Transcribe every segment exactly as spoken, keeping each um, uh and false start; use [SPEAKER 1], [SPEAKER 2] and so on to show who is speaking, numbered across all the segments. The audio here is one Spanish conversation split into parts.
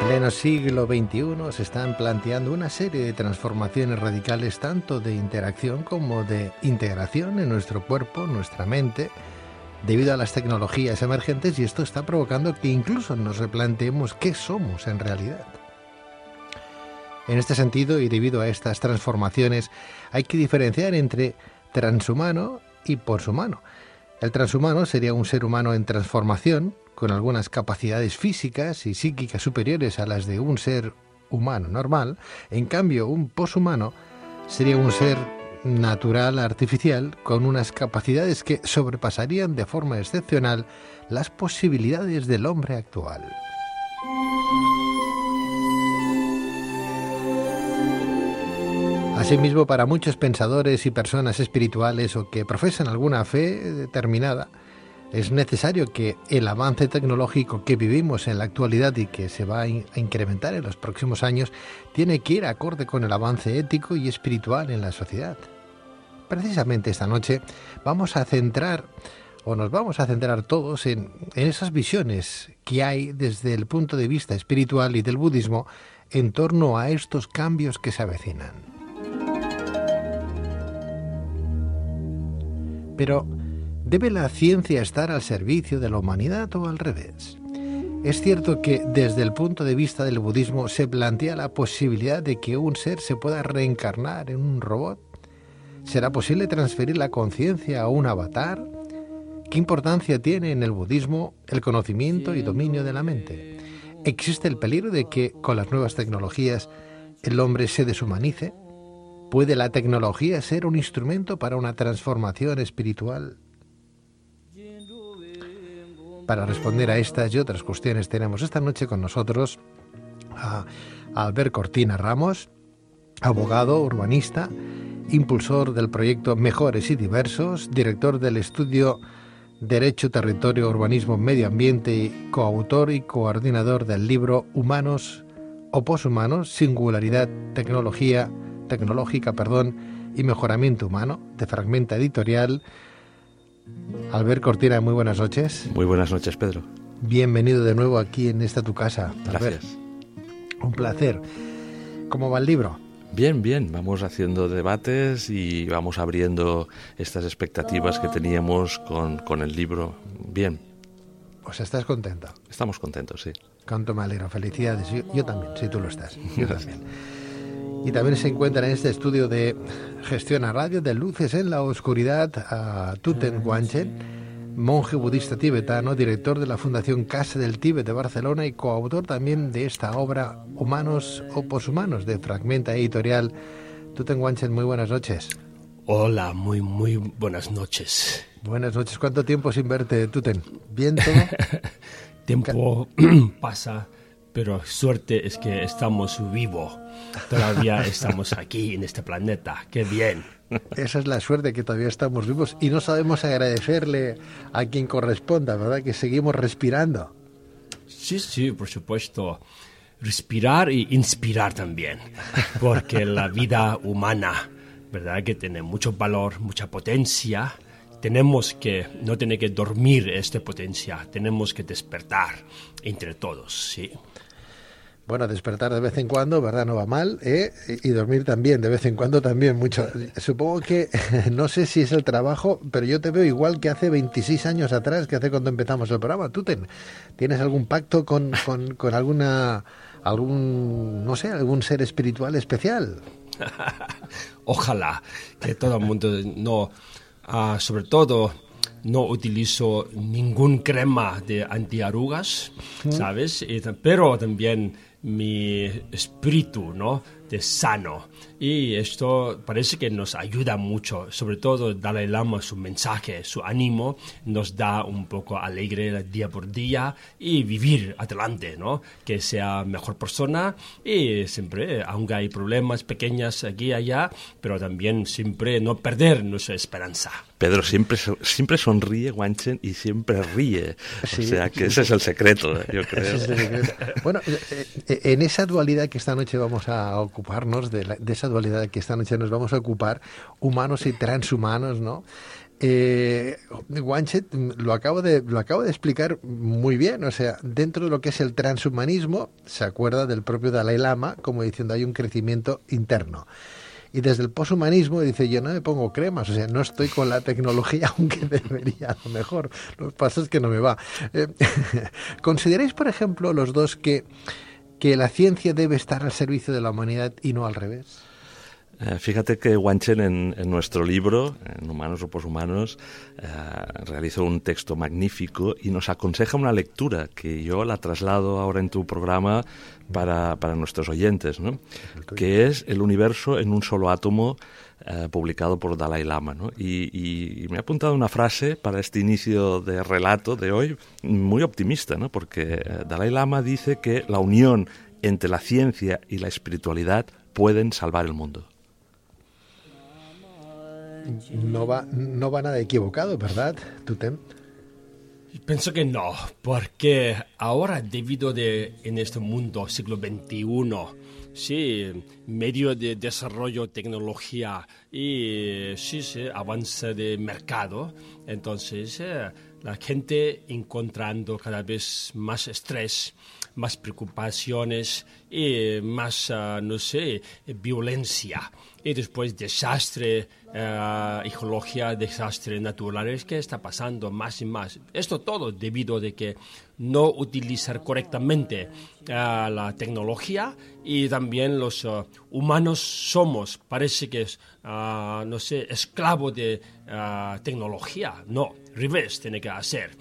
[SPEAKER 1] pleno siglo veintiuno se están planteando una serie de transformaciones radicales tanto de interacción como de integración en nuestro cuerpo, nuestra mente, debido a las tecnologías emergentes, y esto está provocando que incluso nos replanteemos qué somos en realidad. En este sentido, y debido a estas transformaciones, hay que diferenciar entre transhumano y poshumano. El transhumano sería un ser humano en transformación, con algunas capacidades físicas y psíquicas superiores a las de un ser humano normal. En cambio, un poshumano sería un ser natural, artificial, con unas capacidades que sobrepasarían de forma excepcional las posibilidades del hombre actual. Asimismo, para muchos pensadores y personas espirituales o que profesan alguna fe determinada, es necesario que el avance tecnológico que vivimos en la actualidad y que se va a incrementar en los próximos años tiene que ir acorde con el avance ético y espiritual en la sociedad. Precisamente esta noche vamos a centrar, o nos vamos a centrar todos en, en esas visiones que hay desde el punto de vista espiritual y del budismo en torno a estos cambios que se avecinan. Pero ¿debe la ciencia estar al servicio de la humanidad o al revés? Es cierto que desde el punto de vista del budismo se plantea la posibilidad de que un ser se pueda reencarnar en un robot. ¿Será posible transferir la conciencia a un avatar? ¿Qué importancia tiene en el budismo el conocimiento y dominio de la mente? ¿Existe el peligro de que con las nuevas tecnologías el hombre se deshumanice? ¿Puede la tecnología ser un instrumento para una transformación espiritual? Para responder a estas y otras cuestiones tenemos esta noche con nosotros a Albert Cortina Ramos, abogado, urbanista, impulsor del proyecto Mejores y Diversos, director del estudio Derecho, Territorio, Urbanismo, Medio Ambiente y coautor y coordinador del libro Humanos o Poshumanos, Singularidad, Tecnología, Tecnológica, perdón, y Mejoramiento Humano, de Fragmenta Editorial. Albert Cortina, muy buenas noches.
[SPEAKER 2] Muy buenas noches, Pedro.
[SPEAKER 1] Bienvenido de nuevo aquí en esta tu casa.
[SPEAKER 2] Gracias.
[SPEAKER 1] Albert. Un placer. ¿Cómo va el libro?
[SPEAKER 2] Bien, bien. Vamos haciendo debates y vamos abriendo estas expectativas que teníamos con, con el libro. Bien.
[SPEAKER 1] Pues estás contento.
[SPEAKER 2] Estamos contentos, sí.
[SPEAKER 1] Cuánto me alegro. Felicidades. Yo, yo también, si tú lo estás. Yo también. Y también se encuentra en este estudio de Gestión a Radio de Luces en la Oscuridad a Thuten Wanchen, monje budista tibetano, director de la Fundación Casa del Tíbet de Barcelona y coautor también de esta obra Humanos o Poshumanos, de Fragmenta Editorial. Thuten Wanchen, muy buenas noches.
[SPEAKER 3] Hola, muy, muy buenas noches.
[SPEAKER 1] Buenas noches. ¿Cuánto tiempo sin verte, Thuten? ¿Bien todo?
[SPEAKER 3] Tiempo pasa, pero suerte es que estamos vivos. Todavía estamos aquí en este planeta. ¡Qué bien!
[SPEAKER 1] Esa es la suerte, que todavía estamos vivos y no sabemos agradecerle a quien corresponda, ¿verdad? Que seguimos respirando.
[SPEAKER 3] Sí, sí, por supuesto. Respirar y inspirar también. Porque la vida humana, ¿verdad? Que tiene mucho valor, mucha potencia. Tenemos que, no tener que dormir esta potencia. Tenemos que despertar entre todos, ¿sí?
[SPEAKER 1] Bueno, despertar de vez en cuando, ¿verdad? No va mal, ¿eh? Y dormir también, de vez en cuando también mucho. Supongo que, no sé si es el trabajo, pero yo te veo igual que hace veintiséis años atrás, que hace cuando empezamos el programa. ¿Tú ten, tienes algún pacto con, con, con alguna, algún, no sé, algún ser espiritual especial?
[SPEAKER 3] Ojalá que todo el mundo, no, uh, sobre todo, no utilizo ningún crema de antiarrugas, ¿sabes? Y, pero también mi espíritu, ¿no? De sano. Y esto parece que nos ayuda mucho, sobre todo Dalai Lama, su mensaje, su ánimo, nos da un poco alegre día por día y vivir adelante, ¿no? Que sea mejor persona y siempre, aunque hay problemas pequeños aquí y allá, pero también siempre no perder nuestra esperanza.
[SPEAKER 2] Pedro siempre, siempre sonríe, Wanchen, y siempre ríe. Sí, o sea que sí, ese es el secreto, yo creo. Ese es el secreto.
[SPEAKER 1] Bueno, en esa dualidad que esta noche vamos a ocuparnos, de, la, de esa dualidad que esta noche nos vamos a ocupar, humanos y transhumanos, ¿no? Eh, Wanchett lo acabo de lo acabo de explicar muy bien, o sea, dentro de lo que es el transhumanismo se acuerda del propio Dalai Lama como diciendo hay un crecimiento interno. Y desde el poshumanismo dice, yo no me pongo cremas, o sea, no estoy con la tecnología, aunque debería, a lo mejor. Lo que pasa es que no me va. Eh, ¿Consideráis, por ejemplo, los dos que, que la ciencia debe estar al servicio de la humanidad y no al revés?
[SPEAKER 2] Eh, fíjate que Wanchett en, en nuestro libro, en Humanos o Poshumanos, eh, realiza un texto magnífico y nos aconseja una lectura que yo la traslado ahora en tu programa para, para nuestros oyentes, ¿no? Que es El universo en un solo átomo, eh, publicado por Dalai Lama, ¿no? Y, y, y me ha apuntado una frase para este inicio de relato de hoy muy optimista, ¿no? Porque Dalai Lama dice que la unión entre la ciencia y la espiritualidad pueden salvar el mundo.
[SPEAKER 1] No va, no va nada equivocado, ¿verdad, Tutem?
[SPEAKER 3] Pienso que no, porque ahora debido de en este mundo siglo veintiuno, sí, medio de desarrollo, tecnología y sí, sí, avance de mercado, entonces eh, la gente encontrando cada vez más estrés, más preocupaciones y más, uh, no sé, violencia. Y después desastre, uh, ecología, desastres naturales que está pasando más y más. Esto todo debido de que no utilizar correctamente uh, la tecnología y también los uh, humanos somos, parece que es, uh, no sé, esclavo de uh, tecnología. No, revés tiene que hacer.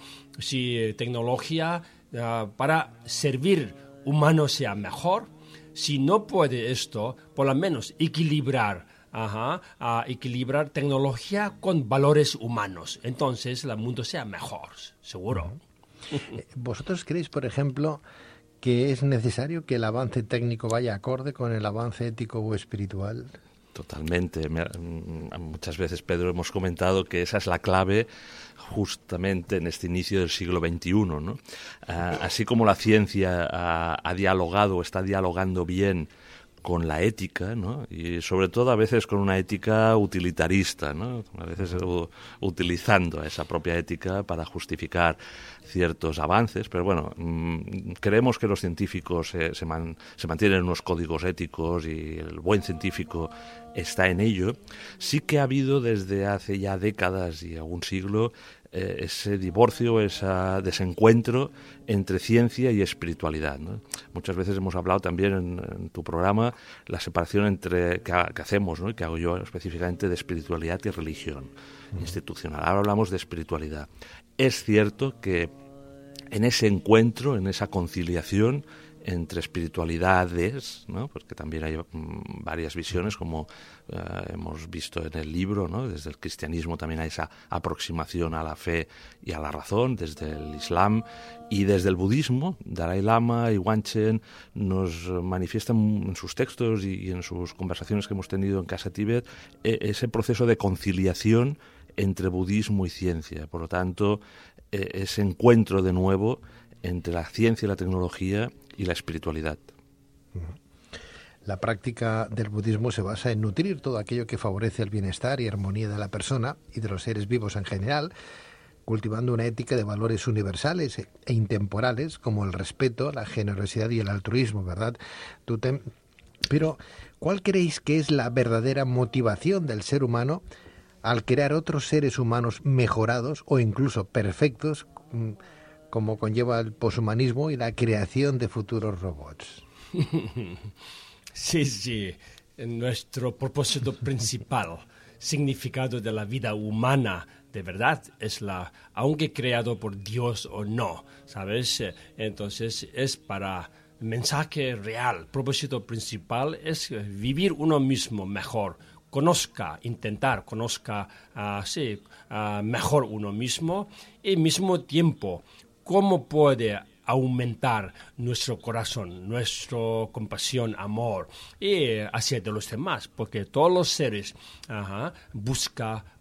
[SPEAKER 3] Si tecnología uh, para servir humano sea mejor, si no puede esto, por lo menos equilibrar, ajá, uh, equilibrar tecnología con valores humanos. Entonces el mundo sea mejor, seguro.
[SPEAKER 1] ¿Vosotros creéis, por ejemplo, que es necesario que el avance técnico vaya acorde con el avance ético o espiritual?
[SPEAKER 2] Totalmente. Muchas veces, Pedro, hemos comentado que esa es la clave justamente en este inicio del siglo veintiuno, ¿no? Uh, así como la ciencia ha, ha dialogado, está dialogando bien con la ética, ¿no? Y sobre todo a veces con una ética utilitarista, ¿no? A veces uh, utilizando esa propia ética para justificar ciertos avances, pero bueno, mmm, creemos que los científicos se, se, man, se mantienen unos códigos éticos y el buen científico está en ello. Sí que ha habido desde hace ya décadas y algún siglo eh, ese divorcio, ese desencuentro entre ciencia y espiritualidad, ¿no? Muchas veces hemos hablado también en, en tu programa la separación entre que, que hacemos, ¿no? Y que hago yo específicamente de espiritualidad y religión uh-huh. institucional. Ahora hablamos de espiritualidad. Es cierto que en ese encuentro, en esa conciliación entre espiritualidades, ¿no? Porque también hay mm, varias visiones, como uh, hemos visto en el libro, ¿no? Desde el cristianismo también hay esa aproximación a la fe y a la razón, desde el Islam y desde el budismo. Dalai Lama y Wanchett nos manifiestan en sus textos y, y en sus conversaciones que hemos tenido en Casa Tíbet eh, ese proceso de conciliación entre budismo y ciencia. Por lo tanto, eh, ese encuentro de nuevo entre la ciencia y la tecnología y la espiritualidad.
[SPEAKER 1] La práctica del budismo se basa en nutrir todo aquello que favorece el bienestar y armonía de la persona y de los seres vivos en general, cultivando una ética de valores universales e intemporales como el respeto, la generosidad y el altruismo, ¿verdad? Tutem? Pero, ¿cuál creéis que es la verdadera motivación del ser humano al crear otros seres humanos mejorados o incluso perfectos, como conlleva el poshumanismo y la creación de futuros robots?
[SPEAKER 3] Sí, sí. Nuestro propósito principal, significado de la vida humana, de verdad, es la, aunque creado por Dios o no, ¿sabes? Entonces es para mensaje real. Propósito principal es vivir uno mismo mejor. Conozca, intentar, conozca, uh, sí, uh, mejor uno mismo y al mismo tiempo cómo puede aumentar nuestro corazón, nuestra compasión, amor y hacia de los demás, porque todos los seres uh, buscan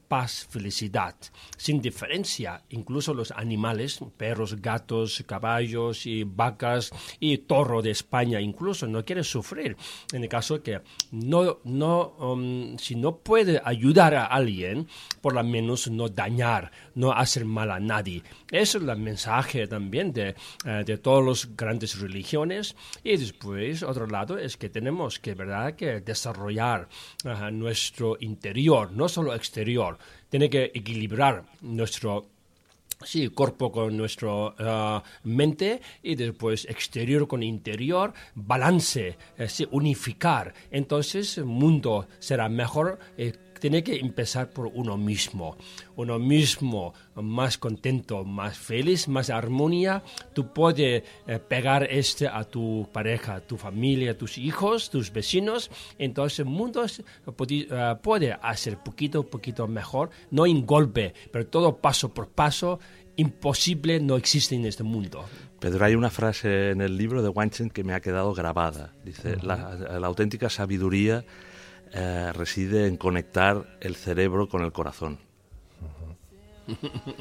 [SPEAKER 3] paz, felicidad, sin diferencia. Incluso los animales, perros, gatos, caballos y vacas y toro de España, incluso no quieren sufrir. En el caso que no, no, um, si no puede ayudar a alguien, por lo menos no dañar, no hacer mal a nadie. Ese es el mensaje también de, uh, de todas las grandes religiones. Y después, otro lado, es que tenemos que, ¿verdad?, que desarrollar uh, nuestro interior, no solo exterior. Tiene que equilibrar nuestro sí, cuerpo con nuestra uh, mente y después exterior con interior, balance, eh, sí, unificar. Entonces el mundo será mejor. Eh, tiene que empezar por uno mismo. Uno mismo más contento, más feliz, más armonía. Tú puedes eh, pegar este a tu pareja, a tu familia, a tus hijos, tus vecinos. Entonces el mundo es, puede, uh, puede hacer poquito a poquito mejor. No en golpe, pero todo paso por paso. Imposible no existe en este mundo.
[SPEAKER 2] Pedro, hay una frase en el libro de Wanchen que me ha quedado grabada. Dice, uh-huh. la, la auténtica sabiduría Eh, reside en conectar el cerebro con el corazón.
[SPEAKER 1] Uh-huh.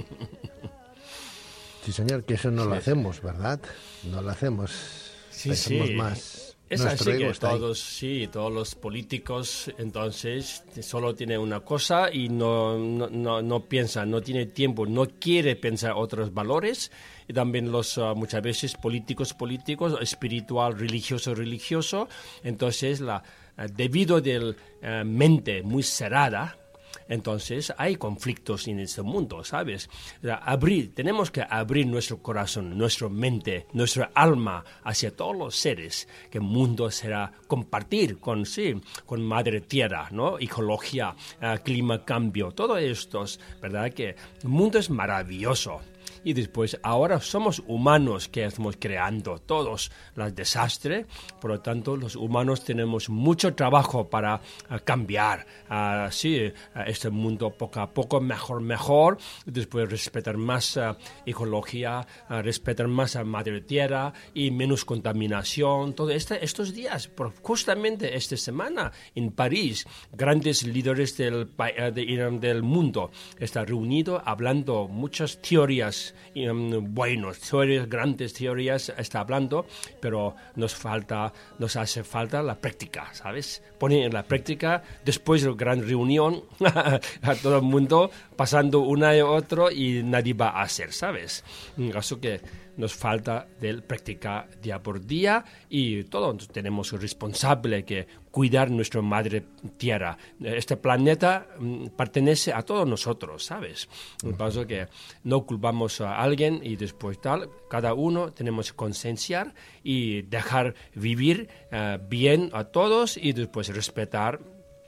[SPEAKER 1] Sí, señor, que eso no sí. lo hacemos, ¿verdad? No lo hacemos.
[SPEAKER 3] Sí,
[SPEAKER 1] Pensamos
[SPEAKER 3] sí.
[SPEAKER 1] más.
[SPEAKER 3] Es así que todos, sí, todos los políticos, entonces, solo tienen una cosa y no, no, no, no piensan, no tiene tiempo, no quiere pensar otros valores. Y también los uh, muchas veces políticos, políticos, espiritual, religioso, religioso. Entonces, la, uh, debido a la uh, mente muy cerrada, entonces hay conflictos en este mundo, ¿sabes? O sea, abrir, tenemos que abrir nuestro corazón, nuestra mente, nuestra alma hacia todos los seres, que el mundo será compartir con, sí, con Madre Tierra, ¿no? Ecología, uh, clima, cambio, todo esto, ¿verdad? Que el mundo es maravilloso. Y después, ahora somos humanos que estamos creando todos los desastres. Por lo tanto, los humanos tenemos mucho trabajo para uh, cambiar uh, sí, uh, este mundo poco a poco, mejor, mejor. Después, respetar más uh, ecología, uh, respetar más a Madre Tierra y menos contaminación. Todo este, estos días, por justamente esta semana en París, grandes líderes del, uh, de, del mundo están reunidos hablando muchas teorías Um, buenos, teorías, grandes teorías está hablando, pero nos falta, nos hace falta la práctica, ¿sabes? Poner en la práctica, después de la gran reunión, a todo el mundo pasando una y otro y nadie va a hacer, ¿sabes? En caso que nos falta de práctica día por día y todos tenemos responsable que cuidar nuestra madre tierra. Este planeta mm, pertenece a todos nosotros, ¿sabes? Lo que pasa es que no culpamos a alguien y después tal, cada uno tenemos que concienciar y dejar vivir uh, bien a todos y después respetar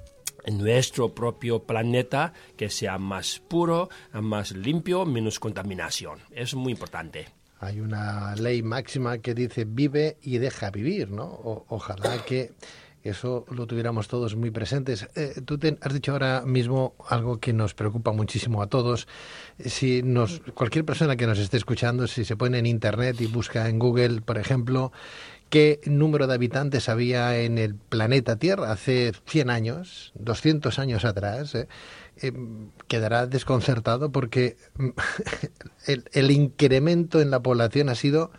[SPEAKER 3] nuestro propio planeta, que sea más puro, más limpio, menos contaminación. Es muy importante.
[SPEAKER 1] Hay una ley máxima que dice vive y deja vivir, ¿no? O, ojalá que eso lo tuviéramos todos muy presentes. Eh, tú te has dicho ahora mismo algo que nos preocupa muchísimo a todos. Si nos, cualquier persona que nos esté escuchando, si se pone en Internet y busca en Google, por ejemplo, qué número de habitantes había en el planeta Tierra hace cien años, doscientos años atrás, eh, eh, quedará desconcertado porque el, el incremento en la población ha sido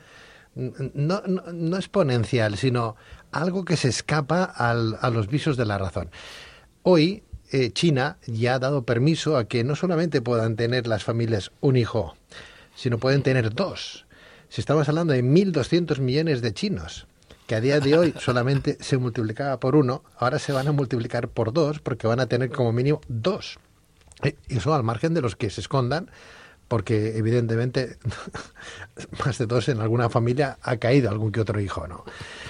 [SPEAKER 1] no, no, no exponencial, sino algo que se escapa al, a los visos de la razón. Hoy eh, China ya ha dado permiso a que no solamente puedan tener las familias un hijo, sino pueden tener dos. Si estamos hablando de mil doscientos millones de chinos, que a día de hoy solamente se multiplicaba por uno, ahora se van a multiplicar por dos, porque van a tener como mínimo dos. Y eso al margen de los que se escondan, porque evidentemente más de dos en alguna familia ha caído algún que otro hijo, ¿no?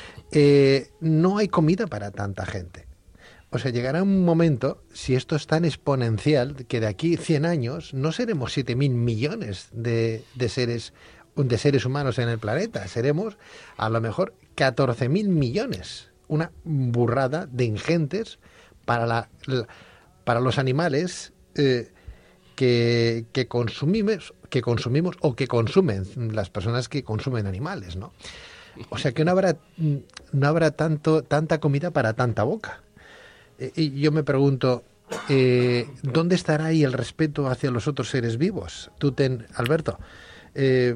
[SPEAKER 1] Eh, no hay comida para tanta gente. O sea, llegará un momento, si esto es tan exponencial, que de aquí cien años no seremos siete mil millones de, de seres de seres humanos en el planeta, seremos a lo mejor catorce mil millones, una burrada de ingentes para la, la para los animales eh, que, que consumimos que consumimos o que consumen las personas que consumen animales, ¿no? O sea que no habrá no habrá tanto tanta comida para tanta boca. Y yo me pregunto, eh, ¿dónde estará ahí el respeto hacia los otros seres vivos? Tú ten, Alberto, eh,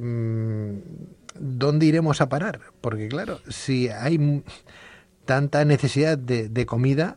[SPEAKER 1] ¿dónde iremos a parar? Porque claro, si hay tanta necesidad de, de comida,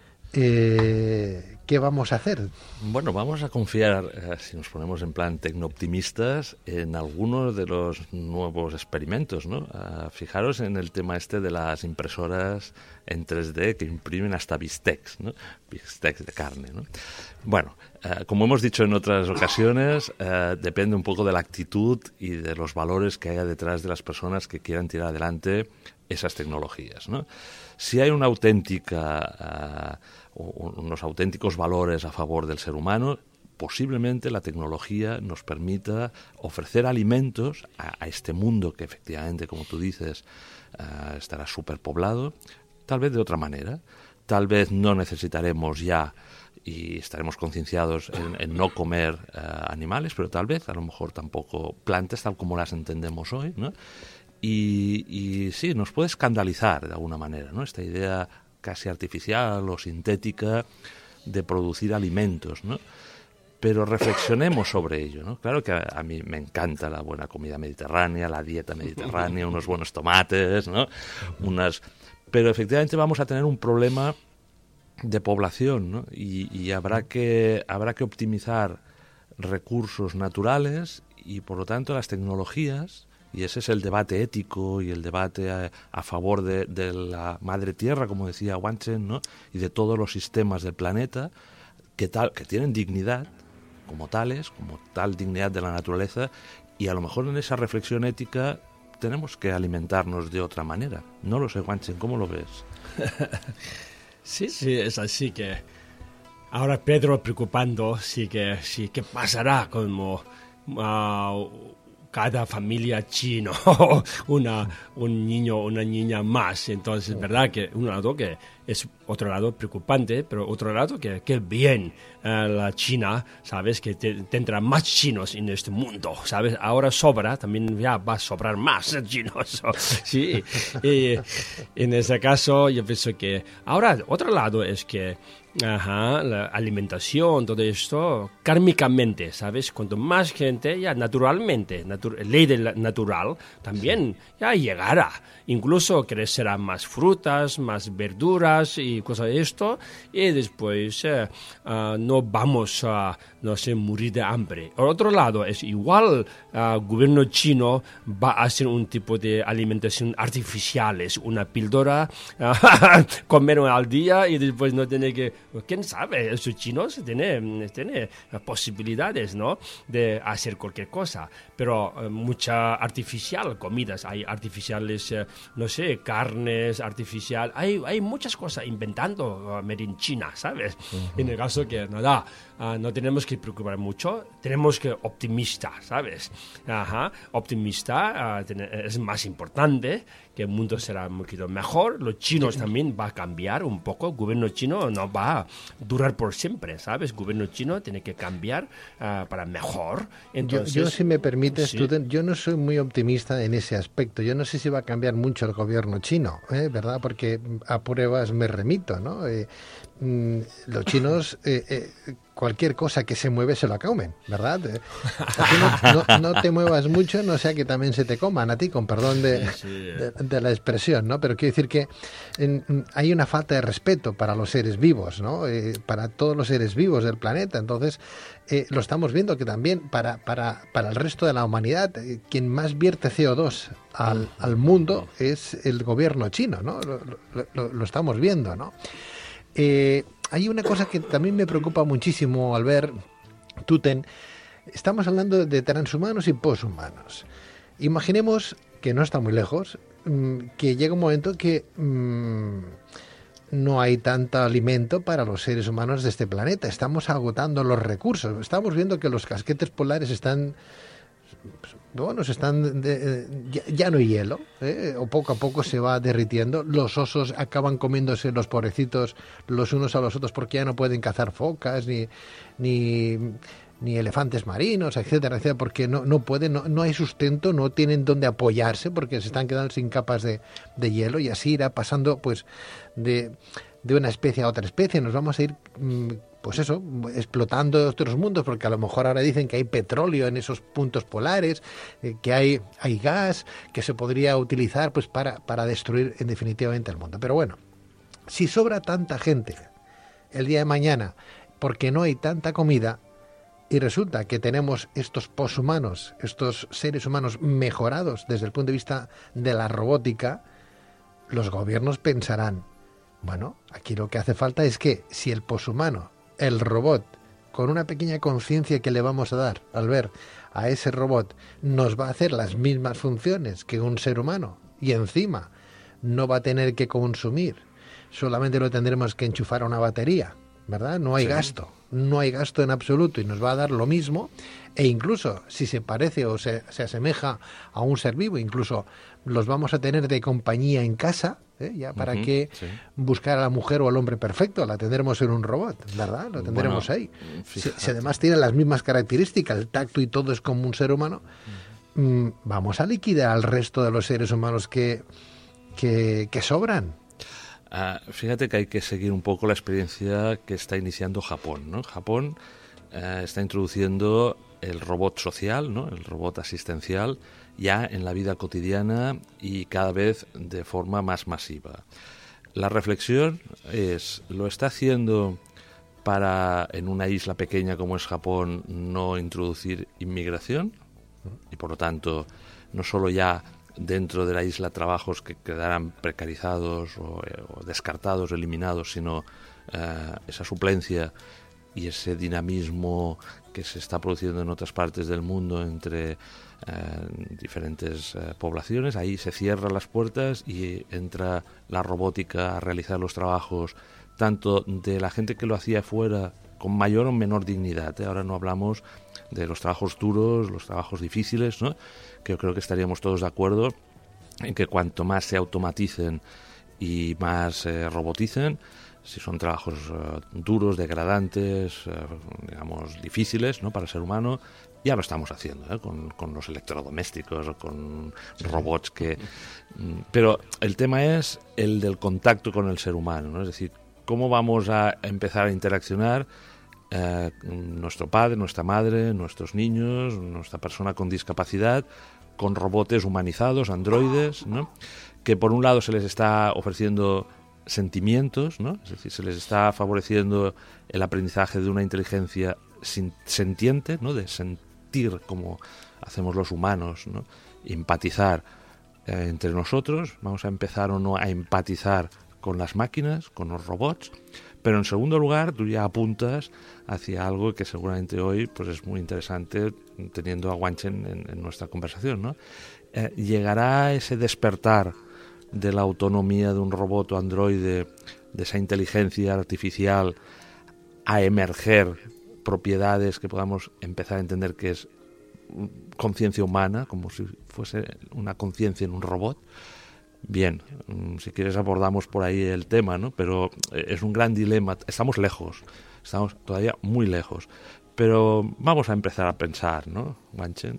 [SPEAKER 1] eh, ¿qué vamos a hacer?
[SPEAKER 2] Bueno, vamos a confiar, eh, si nos ponemos en plan tecnooptimistas, en algunos de los nuevos experimentos, ¿no? Uh, fijaros en el tema este de las impresoras en tres D que imprimen hasta bistecs, ¿no? Bistecs de carne, ¿no? Bueno, uh, como hemos dicho en otras ocasiones, uh, depende un poco de la actitud y de los valores que haya detrás de las personas que quieran tirar adelante esas tecnologías, ¿no? Si hay una auténtica... Uh, unos auténticos valores a favor del ser humano, posiblemente la tecnología nos permita ofrecer alimentos a, a este mundo que efectivamente, como tú dices, uh, estará superpoblado, tal vez de otra manera. Tal vez no necesitaremos ya y estaremos concienciados en, en no comer uh, animales, pero tal vez a lo mejor tampoco plantas tal como las entendemos hoy, ¿no? Y, y sí, nos puede escandalizar de alguna manera, ¿no? Esta idea casi artificial o sintética de producir alimentos, ¿no? Pero reflexionemos sobre ello, ¿no? Claro que a, a mí me encanta la buena comida mediterránea, la dieta mediterránea, unos buenos tomates, ¿no? Unas... Pero efectivamente vamos a tener un problema de población, ¿no? Y, y habrá que habrá que optimizar recursos naturales y, por lo tanto, las tecnologías. Y ese es el debate ético y el debate a, a favor de, de la madre tierra, como decía Wanchen, ¿no? Y de todos los sistemas del planeta que, tal, que tienen dignidad como tales, como tal dignidad de la naturaleza, y a lo mejor en esa reflexión ética tenemos que alimentarnos de otra manera. No lo sé, Wanchen, ¿cómo lo ves?
[SPEAKER 3] Sí, sí, es así que ahora Pedro preocupando, sí que sí, ¿qué pasará como... Uh, cada familia chino, una, un niño o una niña más? Entonces, verdad que un lado que es otro lado preocupante, pero otro lado que, que bien uh, la China, ¿sabes? Que te, tendrá más chinos en este mundo, ¿sabes? Ahora sobra, también ya va a sobrar más chinos. Sí, y en ese caso yo pienso que ahora otro lado es que Ajá, la alimentación, todo esto, kármicamente, ¿sabes? Cuanto más gente, ya naturalmente, natu- ley del natural, también ya llegará. Incluso crecerán más frutas, más verduras y cosas de esto, y después eh, uh, no vamos a, no sé, morir de hambre. Por otro lado, es igual, el uh, gobierno chino va a hacer un tipo de alimentación artificiales, una píldora, uh, comer al día y después no tener que... ¿Quién sabe? Los chinos tienen, tienen posibilidades, ¿no?, de hacer cualquier cosa, pero uh, mucha artificial comidas, hay artificiales, uh, no sé, carnes artificial, hay, hay muchas cosas inventando uh, made in China, ¿sabes? Uh-huh. En el caso que, nada, uh, no tenemos que preocupar mucho, tenemos que optimista, ¿sabes? Ajá, optimista uh, ten- es más importante, que el mundo será un poquito mejor, los chinos también va a cambiar un poco, el gobierno chino no va a durar por siempre, ¿sabes? El gobierno chino tiene que cambiar uh, para mejor. Entonces,
[SPEAKER 1] yo, yo, si me permites,
[SPEAKER 3] sí.
[SPEAKER 1] tú, yo no soy muy optimista en ese aspecto. Yo no sé si va a cambiar mucho el gobierno chino, ¿eh? ¿Verdad? Porque a pruebas me remito, ¿no? Eh, mm, los chinos... Eh, eh, cualquier cosa que se mueve se la comen, ¿verdad? Así no, no, no te muevas mucho, no sea que también se te coman a ti, con perdón de, sí, sí. de, de la expresión, ¿no? Pero quiero decir que en, hay una falta de respeto para los seres vivos, ¿no? Eh, para todos los seres vivos del planeta. Entonces, eh, lo estamos viendo que también para, para, para el resto de la humanidad, eh, quien más vierte C O dos al, al mundo es el gobierno chino, ¿no? Lo, lo, lo estamos viendo, ¿no? Eh, hay una cosa que también me preocupa muchísimo al ver, Tuten, estamos hablando de transhumanos y poshumanos. Imaginemos, que no está muy lejos, que llega un momento que mmm, no hay tanto alimento para los seres humanos de este planeta. Estamos agotando los recursos. Estamos viendo que los casquetes polares están... Bueno, se están de, ya, ya no hay hielo, ¿eh? O poco a poco se va derritiendo. Los osos acaban comiéndose los pobrecitos los unos a los otros porque ya no pueden cazar focas ni ni, ni elefantes marinos, etcétera, etcétera, porque no, no pueden, no, no hay sustento, no tienen dónde apoyarse porque se están quedando sin capas de, de hielo, y así irá pasando pues de, de una especie a otra especie. Nos vamos a ir mmm, pues eso, explotando otros mundos, porque a lo mejor ahora dicen que hay petróleo en esos puntos polares, eh, que hay, hay gas, que se podría utilizar pues para, para destruir en definitivamente el mundo. Pero bueno, si sobra tanta gente el día de mañana porque no hay tanta comida, y resulta que tenemos estos poshumanos, estos seres humanos mejorados desde el punto de vista de la robótica, los gobiernos pensarán, bueno, aquí lo que hace falta es que si el poshumano, el robot, con una pequeña conciencia que le vamos a dar al ver a ese robot, nos va a hacer las mismas funciones que un ser humano y encima no va a tener que consumir, solamente lo tendremos que enchufar a una batería, ¿verdad? No hay sí. gasto, no hay gasto en absoluto y nos va a dar lo mismo, e incluso si se parece o se, se asemeja a un ser vivo, incluso los vamos a tener de compañía en casa, ¿eh? Ya para uh-huh, qué sí. buscar a la mujer o al hombre perfecto, la tendremos en un robot, ¿verdad? Lo tendremos bueno, ahí. Si, si además tiene las mismas características, el tacto y todo es como un ser humano, uh-huh. mmm, vamos a liquidar al resto de los seres humanos que, que, que sobran.
[SPEAKER 2] Uh, fíjate que hay que seguir un poco la experiencia que está iniciando Japón, ¿no? Japón uh, está introduciendo el robot social, ¿no? El robot asistencial ya en la vida cotidiana y cada vez de forma más masiva. La reflexión es, ¿lo está haciendo para, en una isla pequeña como es Japón, no introducir inmigración? Y por lo tanto, no solo ya dentro de la isla trabajos que quedarán precarizados o, o descartados, eliminados, sino eh, esa suplencia y ese dinamismo que se está produciendo en otras partes del mundo entre eh, diferentes eh, poblaciones. Ahí se cierran las puertas y entra la robótica a realizar los trabajos tanto de la gente que lo hacía fuera con mayor o menor dignidad, ¿eh? Ahora no hablamos de los trabajos duros, los trabajos difíciles, ¿no? Que yo creo que estaríamos todos de acuerdo en que cuanto más se automaticen y más eh, roboticen, si son trabajos uh, duros, degradantes, uh, digamos, difíciles, ¿no? Para el ser humano, ya lo estamos haciendo, ¿eh? con, con los electrodomésticos o con sí. robots que... Pero el tema es el del contacto con el ser humano, ¿no? Es decir, ¿cómo vamos a empezar a interaccionar eh, nuestro padre, nuestra madre, nuestros niños, nuestra persona con discapacidad, con robots humanizados, androides, ¿no? Que por un lado se les está ofreciendo sentimientos, ¿no? Es decir, se les está favoreciendo el aprendizaje de una inteligencia sentiente, ¿no? De sentir como hacemos los humanos, ¿no? Empatizar eh, entre nosotros. Vamos a empezar o no a empatizar con las máquinas, con los robots. Pero en segundo lugar, tú ya apuntas hacia algo que seguramente hoy pues es muy interesante, teniendo a Wanchen en, en nuestra conversación, ¿no? Eh, ¿Llegará ese despertar de la autonomía de un robot o androide, de esa inteligencia artificial, a emerger propiedades que podamos empezar a entender que es conciencia humana, como si fuese una conciencia en un robot? Bien, si quieres abordamos por ahí el tema, ¿no? Pero es un gran dilema. Estamos lejos, estamos todavía muy lejos, pero vamos a empezar a pensar, ¿no, Wanchen?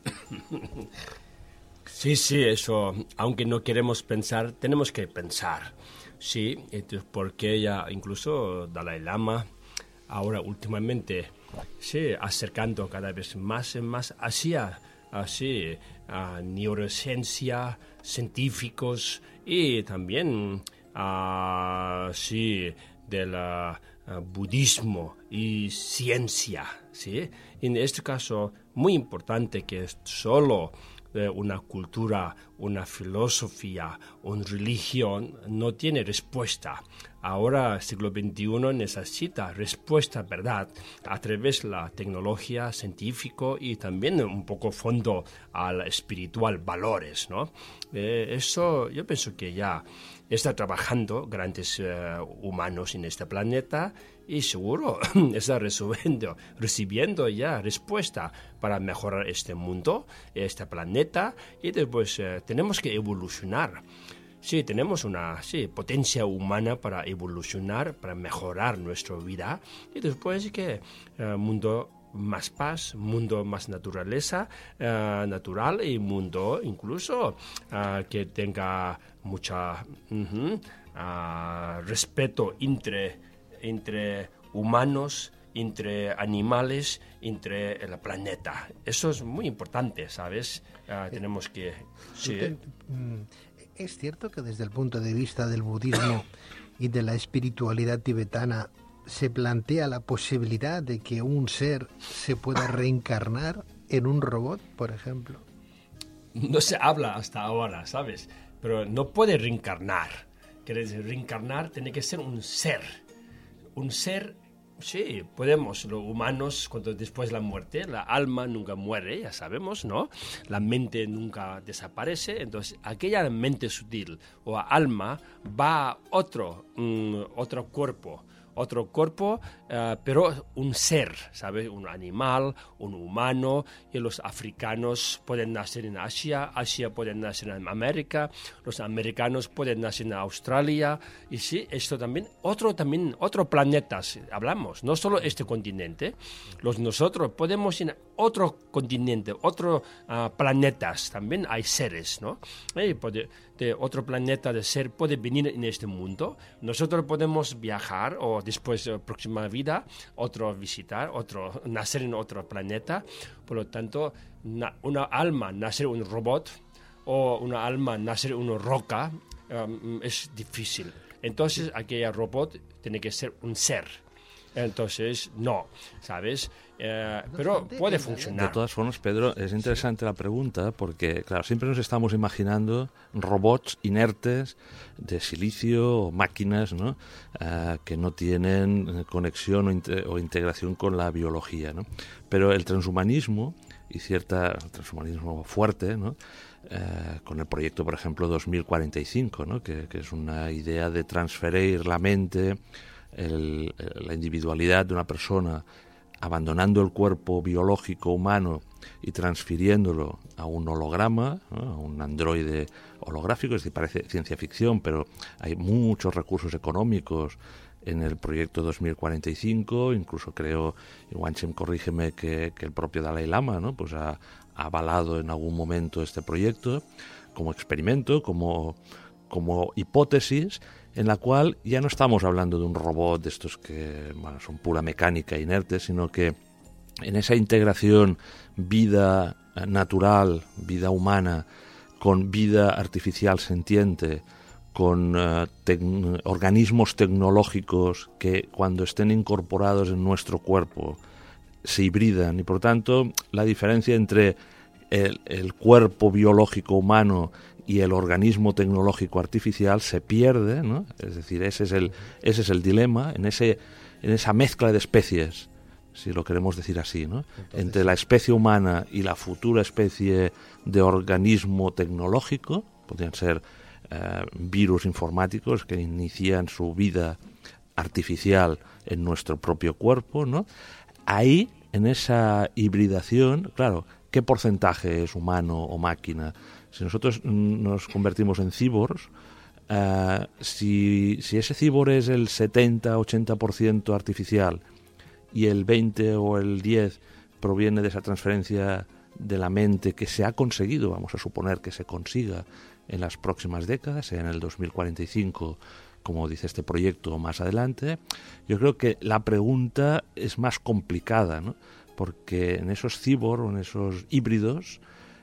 [SPEAKER 3] Sí, sí, eso, aunque no queremos pensar, tenemos que pensar, sí, entonces, porque ya incluso Dalai Lama, ahora últimamente, sí, acercando cada vez más y más hacia, así, a neurociencia, científicos y también, uh, sí, del uh, budismo y ciencia, sí, en este caso, muy importante que es solo una cultura, una filosofía, una religión no tiene respuesta. Ahora, el siglo veintiuno necesita respuesta, ¿verdad?, a través de la tecnología científica y también un poco fondo al espiritual, valores, ¿no? Eh, eso yo pienso que ya está trabajando grandes uh, humanos en este planeta y seguro está recibiendo, recibiendo ya respuesta para mejorar este mundo, este planeta, y después eh, tenemos que evolucionar. Sí, tenemos una sí, potencia humana para evolucionar, para mejorar nuestra vida, y después que el uh, mundo más paz, mundo más naturaleza, uh, natural, y mundo incluso uh, que tenga mucha uh-huh, uh, respeto entre entre humanos entre animales, entre el planeta. Eso es muy importante, ¿sabes? Uh, tenemos que... Sí.
[SPEAKER 1] ¿Es cierto que desde el punto de vista del budismo y de la espiritualidad tibetana se plantea la posibilidad de que un ser se pueda reencarnar en un robot, por ejemplo?
[SPEAKER 3] No se habla hasta ahora, ¿sabes? Pero no puede reencarnar. Quiere decir, reencarnar tiene que ser un ser. Un ser, sí, podemos, los humanos, cuando después de la muerte, la alma nunca muere, ya sabemos, ¿no? La mente nunca desaparece, entonces aquella mente sutil o alma va a otro, um, otro cuerpo, otro cuerpo, uh, pero un ser, ¿sabes? Un animal, un humano, y los africanos pueden nacer en Asia, Asia pueden nacer en América, los americanos pueden nacer en Australia, y sí, esto también, otro también, otro planeta, hablamos, no solo este continente, los nosotros podemos ir a otro continente, otros uh, planetas, también hay seres, ¿no? Eh, puede, de otro planeta de ser puede venir en este mundo, nosotros podemos viajar o después de la próxima vida, otro visitar, otro nacer en otro planeta. Por lo tanto, na, una alma nacer un robot o una alma nacer una roca um, es difícil. Entonces, aquella robot tiene que ser un ser. Entonces, no, ¿sabes? Eh, pero puede funcionar.
[SPEAKER 2] De todas formas, Pedro, es interesante la pregunta porque, claro, siempre nos estamos imaginando robots inertes de silicio o máquinas, ¿no? Uh, que no tienen conexión o, inte- o integración con la biología, ¿no? Pero el transhumanismo y cierta transhumanismo fuerte, ¿no? Uh, con el proyecto, por ejemplo, dos mil cuarenta y cinco, ¿no? que, que es una idea de transferir la mente, el, la individualidad de una persona, abandonando el cuerpo biológico humano y transfiriéndolo a un holograma, ¿no? A un androide holográfico. Es decir, parece ciencia ficción, pero hay muchos recursos económicos en el proyecto dos mil cuarenta y cinco, incluso creo, y Wanchem, corrígeme, que, que el propio Dalai Lama, ¿no? Pues ha, ha avalado en algún momento este proyecto como experimento, como, como hipótesis, en la cual ya no estamos hablando de un robot de estos que, bueno, son pura mecánica inerte, sino que en esa integración vida natural, vida humana, con vida artificial sentiente, con uh, tec- organismos tecnológicos que cuando estén incorporados en nuestro cuerpo se hibridan, y por tanto la diferencia entre el, el cuerpo biológico humano y el organismo tecnológico artificial se pierde, ¿no? Es decir, ese es el, ese es el dilema, en, ese, en esa mezcla de especies, si lo queremos decir así, ¿no? Entonces, entre la especie humana y la futura especie de organismo tecnológico, podrían ser Uh, virus informáticos que inician su vida artificial en nuestro propio cuerpo, ¿no? Ahí, en esa hibridación, claro, ¿qué porcentaje es humano o máquina? Si nosotros nos convertimos en cyborgs, uh, si, si ese cyborg es el setenta a ochenta por ciento artificial y el veinte o el diez proviene de esa transferencia de la mente que se ha conseguido, vamos a suponer que se consiga en las próximas décadas, sea en el dos mil cuarenta y cinco, como dice este proyecto, o más adelante, yo creo que la pregunta es más complicada, ¿no? Porque en esos cyborg, en esos híbridos,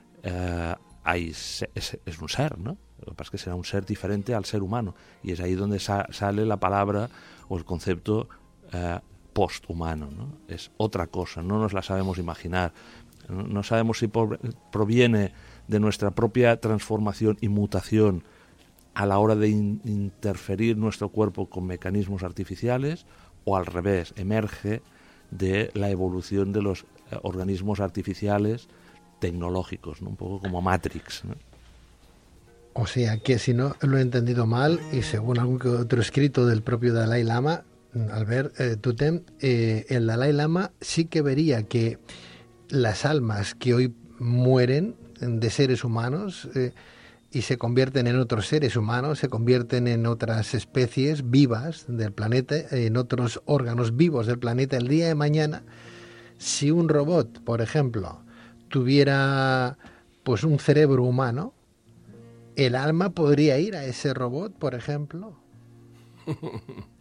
[SPEAKER 2] eh, hay, es, es un ser, ¿no? Lo que pasa es que será un ser diferente al ser humano, y es ahí donde sa- sale la palabra o el concepto eh, posthumano, ¿no? Es otra cosa, no nos la sabemos imaginar, no, no sabemos si por, proviene de nuestra propia transformación y mutación a la hora de in- interferir nuestro cuerpo con mecanismos artificiales, o al revés, emerge de la evolución de los eh, organismos artificiales tecnológicos, ¿no? Un poco como Matrix, ¿no?
[SPEAKER 1] O sea que, si no lo he entendido mal, y según algún que otro escrito del propio Dalai Lama, Albert eh, Tutem, eh, el Dalai Lama sí que vería que las almas que hoy mueren de seres humanos eh, y se convierten en otros seres humanos, se convierten en otras especies vivas del planeta, en otros órganos vivos del planeta. El día de mañana, si un robot, por ejemplo, tuviera pues un cerebro humano, el alma podría ir a ese robot, por ejemplo.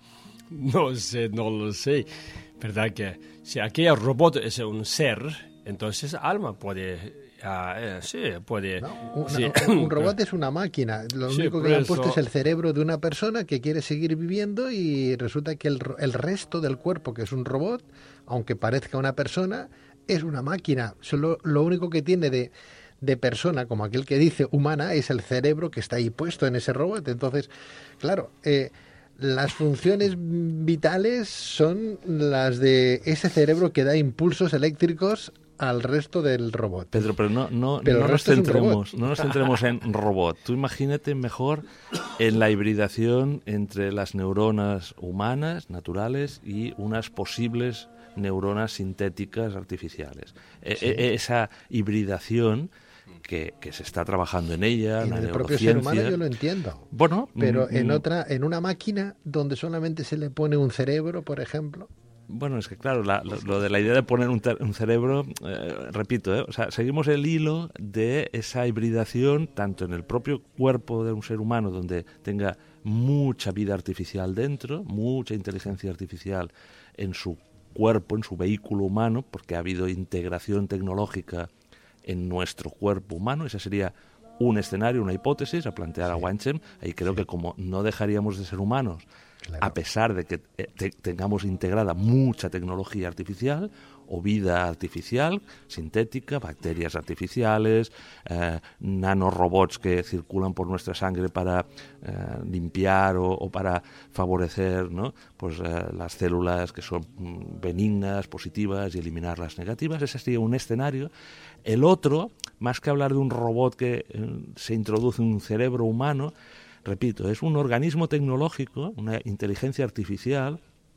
[SPEAKER 3] No sé, no lo sé. ¿Verdad que si aquel robot es un ser, entonces alma puede... Uh, eh, sí, puede...
[SPEAKER 1] No, una,
[SPEAKER 3] sí.
[SPEAKER 1] un robot es una máquina. Lo
[SPEAKER 3] Sí,
[SPEAKER 1] único que le han
[SPEAKER 3] eso...
[SPEAKER 1] puesto es el cerebro de una persona que quiere seguir viviendo y resulta que el, el resto del cuerpo, que es un robot, aunque parezca una persona, es una máquina. Solo lo único que tiene de, de persona, como aquel que dice humana, es el cerebro que está ahí puesto en ese robot. Entonces, claro... Eh, las funciones vitales son las de ese cerebro que da impulsos eléctricos al resto del robot.
[SPEAKER 2] Pedro, pero no, no,
[SPEAKER 1] pero
[SPEAKER 2] no,
[SPEAKER 1] el
[SPEAKER 2] nos
[SPEAKER 1] resto es un
[SPEAKER 2] centremos,
[SPEAKER 1] robot.
[SPEAKER 2] no nos centremos en robot. Tú imagínate mejor en la hibridación entre las neuronas humanas, naturales, y unas posibles neuronas sintéticas artificiales. Sí. E- esa hibridación... Que, que se está trabajando en ella,
[SPEAKER 1] en
[SPEAKER 2] la
[SPEAKER 1] el
[SPEAKER 2] neurociencia.
[SPEAKER 1] propio ser humano yo lo entiendo.
[SPEAKER 2] Bueno,
[SPEAKER 1] pero
[SPEAKER 2] mm,
[SPEAKER 1] en otra, en una máquina donde solamente se le pone un cerebro, por ejemplo.
[SPEAKER 2] Bueno, es que claro, la, lo, lo de la idea de poner un, ter, un cerebro, eh, repito, eh, o sea, seguimos el hilo de esa hibridación tanto en el propio cuerpo de un ser humano donde tenga mucha vida artificial dentro, mucha inteligencia artificial en su cuerpo, en su vehículo humano, porque ha habido integración tecnológica en nuestro cuerpo humano. Ese sería un escenario, una hipótesis a plantear sí. a Wanchem. Ahí creo sí. que como no dejaríamos de ser humanos, claro. a pesar de que te tengamos integrada mucha tecnología artificial o vida artificial, sintética, bacterias artificiales, eh, nanorobots que circulan por nuestra sangre para eh, limpiar o, o para favorecer, ¿no? pues, eh, las células que son benignas, positivas y eliminar las negativas. Ese sería un escenario. El otro, más que hablar de un robot que eh, se introduce en un cerebro humano, repito, es un organismo tecnológico, una inteligencia artificial,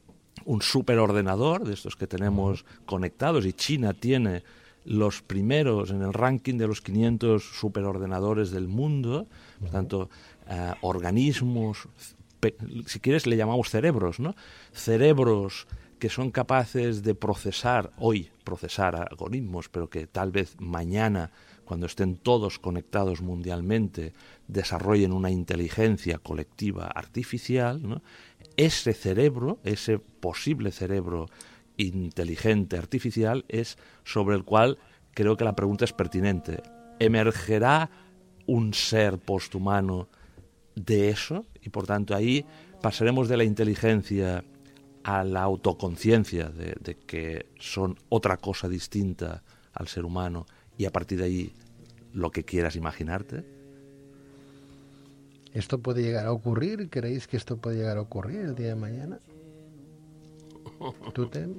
[SPEAKER 2] un superordenador de estos que tenemos conectados, y China tiene los primeros en el ranking de los quinientos superordenadores del mundo, por tanto, eh, organismos, si quieres le llamamos cerebros, ¿no? Cerebros que son capaces de procesar, hoy procesar algoritmos, pero que tal vez mañana, cuando estén todos conectados mundialmente, desarrollen una inteligencia colectiva artificial, ¿no? Ese cerebro, ese posible cerebro inteligente artificial es sobre el cual creo que la pregunta es pertinente. ¿Emergerá un ser posthumano de eso? Y por tanto ahí pasaremos de la inteligencia a la autoconciencia de, de que son otra cosa distinta al ser humano, y a partir de ahí lo que quieras imaginarte.
[SPEAKER 1] ¿Esto puede llegar a ocurrir? ¿Creéis que esto puede llegar a ocurrir el día de mañana? ¿Tú te...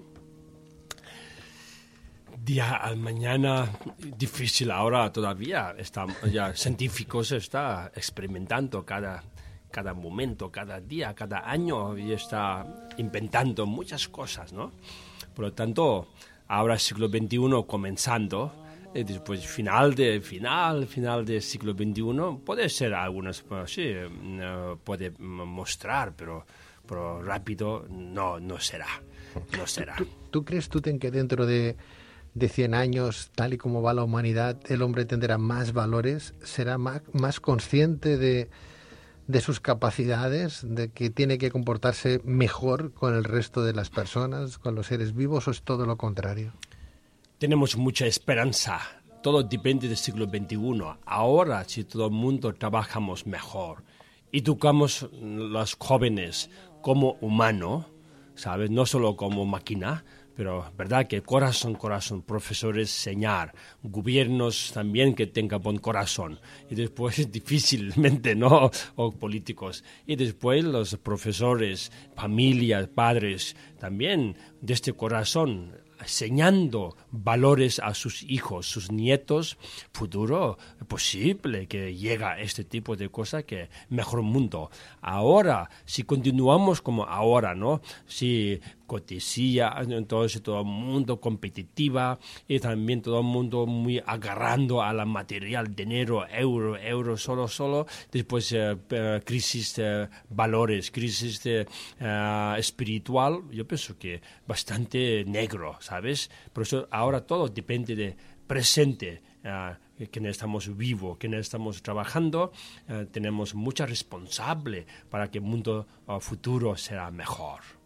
[SPEAKER 3] Día al mañana, difícil ahora todavía. Está, ya científicos están experimentando cada, cada momento, cada día, cada año, y está inventando muchas cosas, ¿no? Por lo tanto, ahora siglo veintiuno comenzando, y después final de final final del siglo veintiuno puede ser algunas, sí, puede mostrar, pero, pero rápido no, no será, no será.
[SPEAKER 1] ¿Tú, tú crees, tú, que dentro de, de cien años, tal y como va la humanidad, el hombre tendrá más valores, será más, más consciente de, de sus capacidades, de que tiene que comportarse mejor con el resto de las personas, con los seres vivos, o es todo lo contrario?
[SPEAKER 3] Tenemos mucha esperanza. Todo depende del siglo veintiuno. Ahora, si todo el mundo trabajamos mejor, educamos a los jóvenes como humano, ¿sabes? No solo como máquina, pero verdad que corazón, corazón, profesores enseñar, gobiernos también que tengan buen corazón, y después difícilmente, ¿no? O políticos, y después los profesores, familias, padres, también de este corazón, enseñando valores a sus hijos, sus nietos, futuro posible que llega a este tipo de cosas, que mejor mundo. Ahora, si continuamos como ahora, ¿no? Si cortesía, entonces todo el mundo competitiva, y también todo el mundo muy agarrando a la material, dinero, euro, euro, solo, solo, después eh, eh, crisis de valores, crisis de, eh, espiritual, yo pienso que bastante negro, ¿sabes? Por eso ahora todo depende de presente, uh, que estamos vivos, que estamos trabajando, uh, tenemos mucha responsable para que el mundo uh, futuro sea mejor.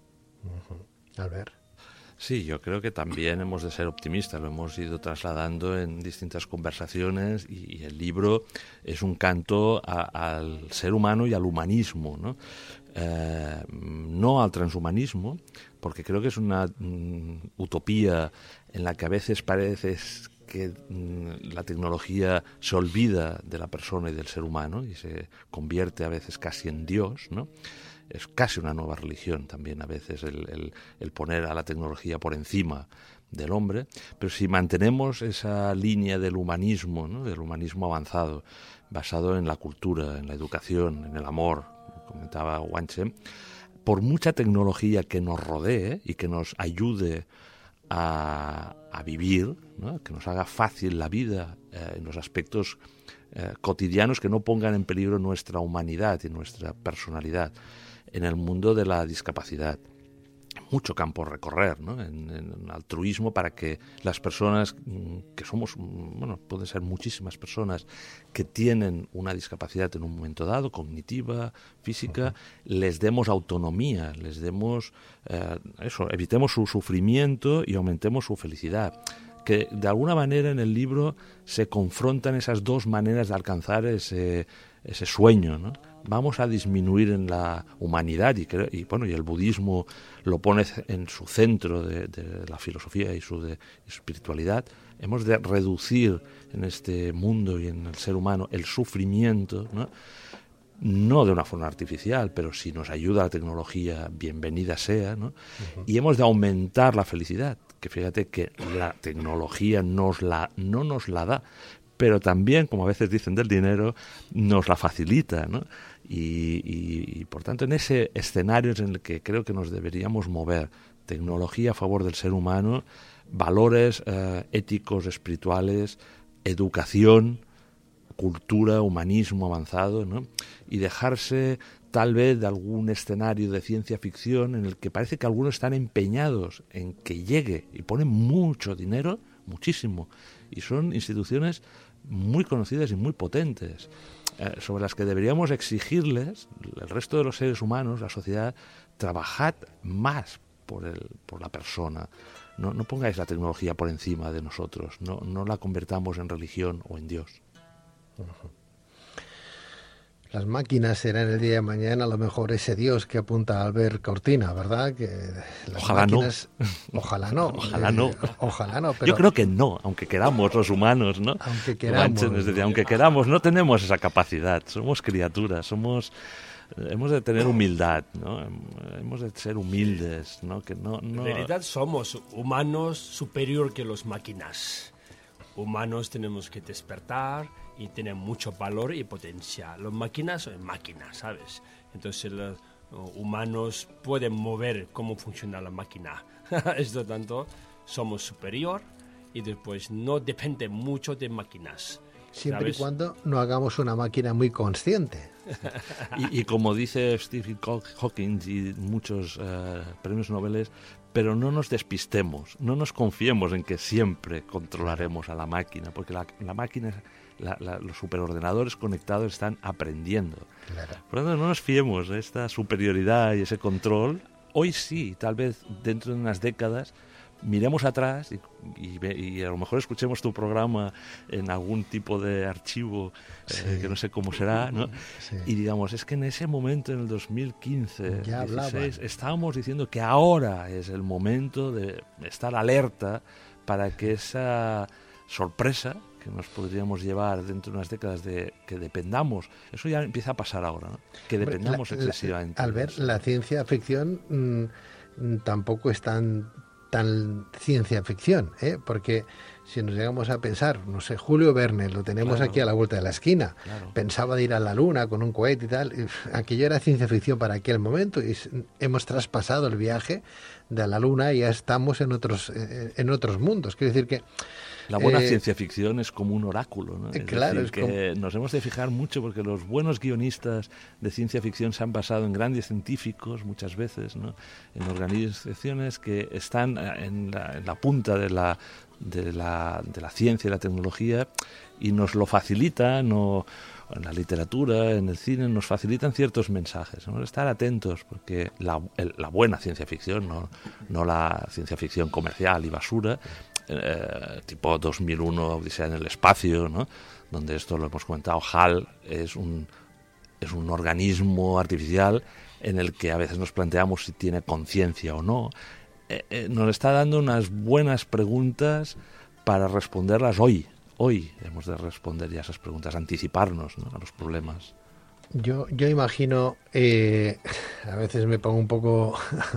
[SPEAKER 1] Uh-huh. Albert.
[SPEAKER 2] Sí, yo creo que también hemos de ser optimistas, lo hemos ido trasladando en distintas conversaciones y, y el libro es un canto a, al ser humano y al humanismo, ¿no? Eh, no al transhumanismo, porque creo que es una mm, utopía en la que a veces parece que mm, la tecnología se olvida de la persona y del ser humano y se convierte a veces casi en Dios, ¿no? Es casi una nueva religión también a veces el, el, el poner a la tecnología por encima del hombre, pero si mantenemos esa línea del humanismo, ¿no? Del humanismo avanzado, basado en la cultura, en la educación, en el amor, comentaba Guanche, por mucha tecnología que nos rodee y que nos ayude a, a vivir, ¿no? Que nos haga fácil la vida eh, en los aspectos eh, cotidianos que no pongan en peligro nuestra humanidad y nuestra personalidad. En el mundo de la discapacidad, mucho campo a recorrer, ¿no? En, en altruismo para que las personas que somos, bueno, pueden ser muchísimas personas que tienen una discapacidad en un momento dado, cognitiva, física, uh-huh. les demos autonomía, les demos eh, eso, evitemos su sufrimiento y aumentemos su felicidad. Que de alguna manera en el libro se confrontan esas dos maneras de alcanzar ese, ese sueño, ¿no? Vamos a disminuir en la humanidad y, creo, y bueno y el budismo lo pone en su centro de, de la filosofía y su, de, y su espiritualidad. Hemos de reducir en este mundo y en el ser humano el sufrimiento, ¿no? No de una forma artificial, pero si nos ayuda la tecnología, bienvenida sea, ¿no? Uh-huh. Y hemos de aumentar la felicidad, que fíjate que la tecnología nos la, no nos la da, pero también, como a veces dicen del dinero, nos la facilita, ¿no? Y, y, y por tanto, en ese escenario es en el que creo que nos deberíamos mover. Tecnología a favor del ser humano, valores eh, éticos, espirituales, educación, cultura, humanismo avanzado, ¿no? Y dejarse tal vez de algún escenario de ciencia ficción en el que parece que algunos están empeñados en que llegue y ponen mucho dinero, muchísimo, y son instituciones muy conocidas y muy potentes, eh, sobre las que deberíamos exigirles, el resto de los seres humanos, la sociedad, trabajad más por, el, por la persona. No, no pongáis la tecnología por encima de nosotros, no, no la convertamos en religión o en Dios.
[SPEAKER 1] Uh-huh. Las máquinas serán el día de mañana a lo mejor ese Dios que apunta a Albert Cortina, ¿verdad? Que las
[SPEAKER 2] ojalá
[SPEAKER 1] máquinas,
[SPEAKER 2] no.
[SPEAKER 1] Ojalá no.
[SPEAKER 2] Ojalá no.
[SPEAKER 1] Eh, ojalá no. Pero
[SPEAKER 2] yo creo que no, aunque queramos los humanos, ¿no?
[SPEAKER 1] Aunque queramos.
[SPEAKER 2] Manchen, decir, aunque queramos, no tenemos esa capacidad. Somos criaturas, somos... Hemos de tener humildad, ¿no? Hemos de ser humildes, ¿no? Que no, no...
[SPEAKER 3] En realidad somos humanos superior que los máquinas. Humanos tenemos que despertar y tienen mucho valor y potencial. Las máquinas son máquinas, ¿sabes? Entonces los humanos pueden mover cómo funciona la máquina. Esto tanto, somos superior y después no depende mucho de máquinas.
[SPEAKER 1] Siempre
[SPEAKER 3] ¿sabes?
[SPEAKER 1] Y cuando no hagamos una máquina muy consciente.
[SPEAKER 2] y, y como dice Stephen Hawking y muchos uh, premios Nobel, pero no nos despistemos, no nos confiemos en que siempre controlaremos a la máquina, porque la, la máquina, la, la, los superordenadores conectados están aprendiendo.
[SPEAKER 1] Claro.
[SPEAKER 2] Por lo tanto, no nos fiemos de esta superioridad y ese control. Hoy sí, tal vez dentro de unas décadas, miremos atrás y, y, y a lo mejor escuchemos tu programa en algún tipo de archivo, sí. eh, que no sé cómo será, ¿no? Sí. Y digamos, es que en ese momento, en el dos mil quince,
[SPEAKER 1] ya
[SPEAKER 2] dieciséis, estábamos diciendo que ahora es el momento de estar alerta para que esa sorpresa que nos podríamos llevar dentro de unas décadas de que dependamos, eso ya empieza a pasar ahora, ¿no? Que dependamos
[SPEAKER 1] la,
[SPEAKER 2] excesivamente.
[SPEAKER 1] La, al ver, la ciencia ficción mmm, tampoco es tan tan ciencia ficción, ¿eh? Porque si nos llegamos a pensar, no sé, Julio Verne, lo tenemos claro. aquí a la vuelta de la esquina, claro. pensaba de ir a la luna con un cohete y tal, y aquello era ciencia ficción para aquel momento y hemos traspasado el viaje de la luna y ya estamos en otros en otros mundos. Quiero decir que
[SPEAKER 2] la buena
[SPEAKER 1] eh,
[SPEAKER 2] ciencia ficción es como un oráculo, ¿no? Es
[SPEAKER 1] claro,
[SPEAKER 2] decir,
[SPEAKER 1] es
[SPEAKER 2] que
[SPEAKER 1] como...
[SPEAKER 2] nos hemos de fijar mucho porque los buenos guionistas de ciencia ficción se han basado en grandes científicos muchas veces, ¿no? En organizaciones que están en la, en la punta de la, de, la, de la ciencia y la tecnología y nos lo facilitan o, en la literatura, en el cine, nos facilitan ciertos mensajes. Vamos a estar atentos, porque la, el, la buena ciencia ficción, no, no la ciencia ficción comercial y basura, eh, tipo dos mil uno, Odisea en el espacio, ¿no? Donde esto lo hemos comentado, H A L es un, es un organismo artificial en el que a veces nos planteamos si tiene conciencia o no. Eh, eh, nos está dando unas buenas preguntas para responderlas hoy. Hoy hemos de responder ya esas preguntas, anticiparnos, ¿no?, a los problemas.
[SPEAKER 1] Yo, yo imagino, eh, a veces me pongo un poco,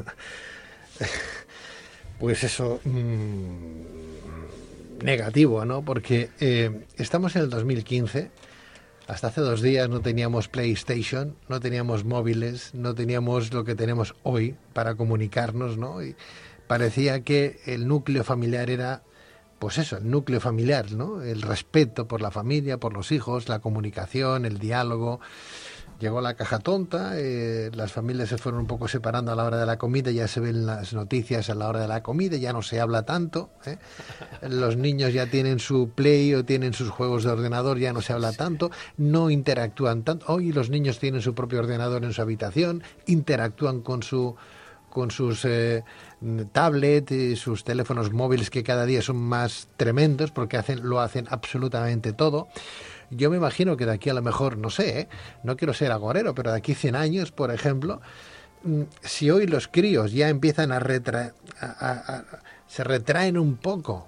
[SPEAKER 1] pues eso, mmm, negativo, ¿no? Porque eh, estamos en el dos mil quince, hasta hace dos días no teníamos PlayStation, no teníamos móviles, no teníamos lo que tenemos hoy para comunicarnos, ¿no? Y parecía que el núcleo familiar era, pues eso, el núcleo familiar, ¿no? El respeto por la familia, por los hijos, la comunicación, el diálogo. Llegó la caja tonta, eh, las familias se fueron un poco separando a la hora de la comida, ya se ven las noticias a la hora de la comida, ya no se habla tanto, ¿eh? Los niños ya tienen su Play o tienen sus juegos de ordenador, ya no se habla tanto, no interactúan tanto. Hoy los niños tienen su propio ordenador en su habitación, interactúan con su con sus eh, tablets y sus teléfonos móviles, que cada día son más tremendos porque hacen lo hacen absolutamente todo. Yo me imagino que de aquí a lo mejor, no sé, ¿eh? No quiero ser agorero, pero de aquí cien años, por ejemplo, si hoy los críos ya empiezan a retraer, a, a, a, se retraen un poco